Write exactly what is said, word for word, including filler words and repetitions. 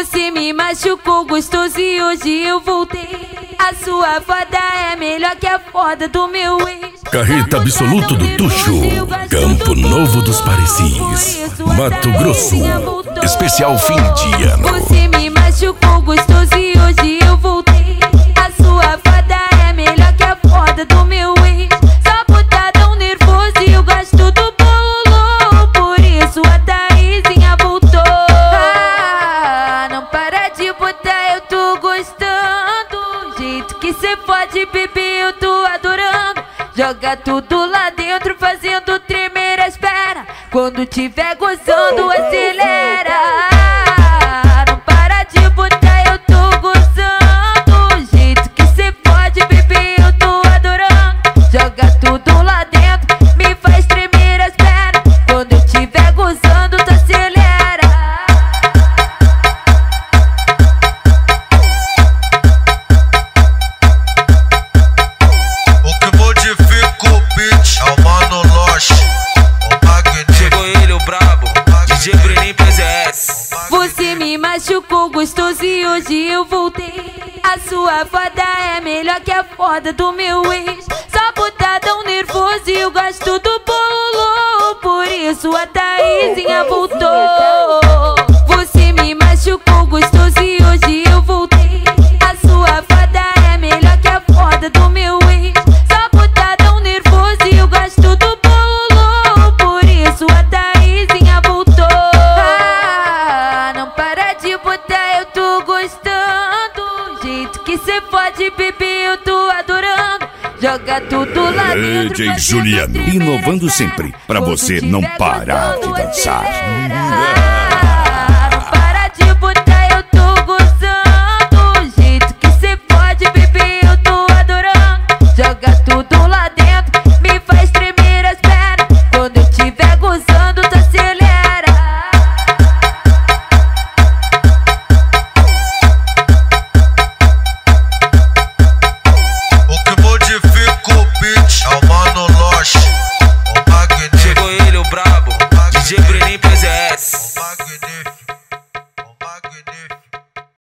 Você me machucou gostoso e hoje eu voltei. A sua foda é melhor que a foda do meu ex. Carreta absoluto do Tuxo, Campo Novo dos Parecis, Mato Grosso. Especial fim de ano. Você me machucou gostoso e hoje eu voltei. A sua foda é melhor que a foda do meu ex. Só putadão nervoso e eu gasto do bolo. Por isso a Thaisinha voltou. Ah, não para de botar, eu tô gostando. O jeito que cê pode beber, eu tô adorando. Joga tudo lá dentro, fazendo tremer as pernas. Quando tiver gozando, acelera. Ah, não para de botar, eu tô gozando. O jeito que cê pode beber, eu tô adorando. Joga tudo lá dentro, me faz tremer as pernas. Quando eu tiver gozando, tu acelera. O que modifica o beat é o Mano Loche, o Magnífico. Chegou ele, o brabo, D J Bruninho P Z S. Você me machucou gostoso e hoje eu voltei. A sua foda é melhor que a foda do meu ex. Só putadão nervoso e eu gosto do bolo. Por isso a Thaisinha voltou. Você me machucou gostoso e hoje eu voltei. A sua foda é melhor que a foda do meu ex. Só putadão nervoso e eu gosto do bolo. Por isso a Thaisinha voltou. Ah, não para de botar, eu tô gostando. O jeito que cê pode beber, eu tô adorando. Joga tudo lá dentro. D J Juliano, inovando sempre, pra você não parar de dançar. Ah, não para de botar, eu tô gozando. O jeito que cê pode beber, eu tô adorando. Joga tudo lá dentro.